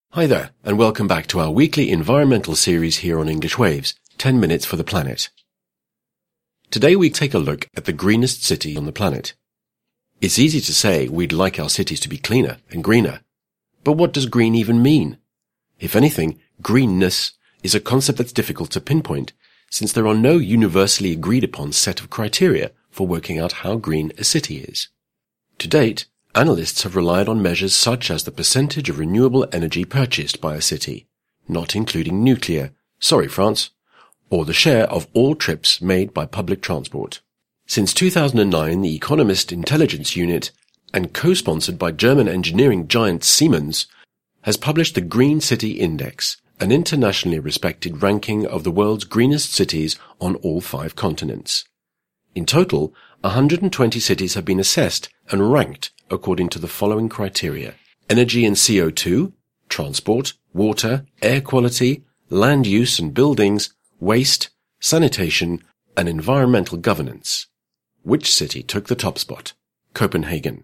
Hi there, and welcome back to our weekly environmental series here on English Waves, 10 Minutes for the Planet. Today we take a look at the greenest city on the planet. It's easy to say we'd like our cities to be cleaner and greener. But what does green even mean? If anything, greenness is a concept that's difficult to pinpoint, since there are no universally agreed upon set of criteria for working out how green a city is. To date, analysts have relied on measures such as the percentage of renewable energy purchased by a city, not including nuclear, sorry France, or the share of all trips made by public transport. Since 2009, the Economist Intelligence Unit, and co-sponsored by German engineering giant Siemens, has published the Green City Index, an internationally respected ranking of the world's greenest cities on all 5 continents. In total, 120 cities have been assessed and ranked according to the following criteria: energy and CO2, transport, water, air quality, land use and buildings, waste, sanitation, and environmental governance. Which city took the top spot? Copenhagen.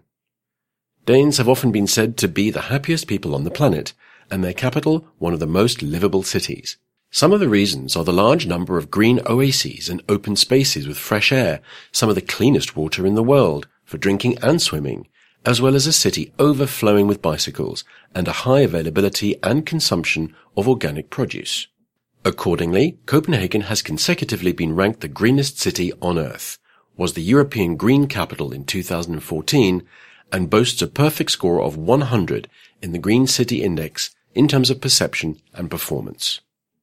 Danes have often been said to be the happiest people on the planet, and their capital one of the most livable cities. Some of the reasons are the large number of green oases and open spaces with fresh air, some of the cleanest water in the world for drinking and swimming, as well as a city overflowing with bicycles and a high availability and consumption of organic produce. Accordingly, Copenhagen has consecutively been ranked the greenest city on Earth, was the European Green Capital in 2014, and boasts a perfect score of 100 in the Green City Index in terms of perception and performance.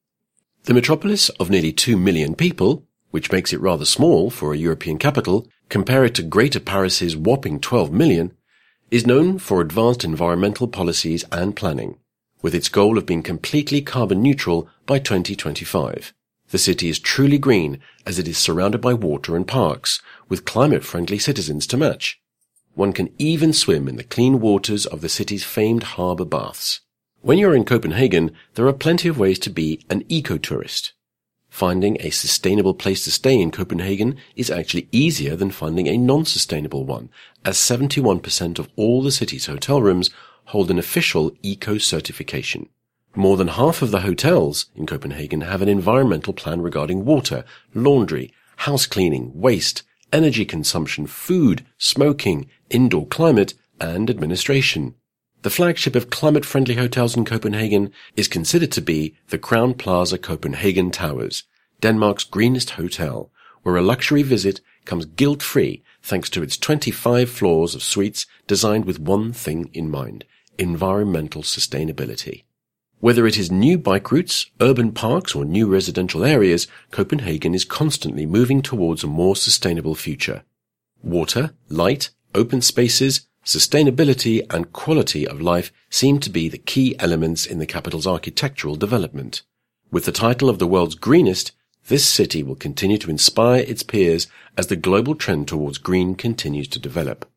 The metropolis of nearly 2 million people, which makes it rather small for a European capital, compared to Greater Paris's whopping 12 million, is known for advanced environmental policies and planning, with its goal of being completely carbon neutral by 2025. The city is truly green as it is surrounded by water and parks, with climate-friendly citizens to match. One can even swim in the clean waters of the city's famed harbour baths. When you're in Copenhagen, there are plenty of ways to be an eco-tourist. Finding a sustainable place to stay in Copenhagen is actually easier than finding a non-sustainable one, as 71% of all the city's hotel rooms hold an official eco-certification. More than half of the hotels in Copenhagen have an environmental plan regarding water, laundry, house cleaning, waste, energy consumption, food, smoking, indoor climate, and administration. The flagship of climate-friendly hotels in Copenhagen is considered to be the Crowne Plaza Copenhagen Towers, Denmark's greenest hotel, where a luxury visit comes guilt-free thanks to its 25 floors of suites designed with one thing in mind: environmental sustainability. Whether it is new bike routes, urban parks, or new residential areas, Copenhagen is constantly moving towards a more sustainable future. Water, light, open spaces, sustainability and quality of life seem to be the key elements in the capital's architectural development. With the title of the world's greenest, this city will continue to inspire its peers as the global trend towards green continues to develop.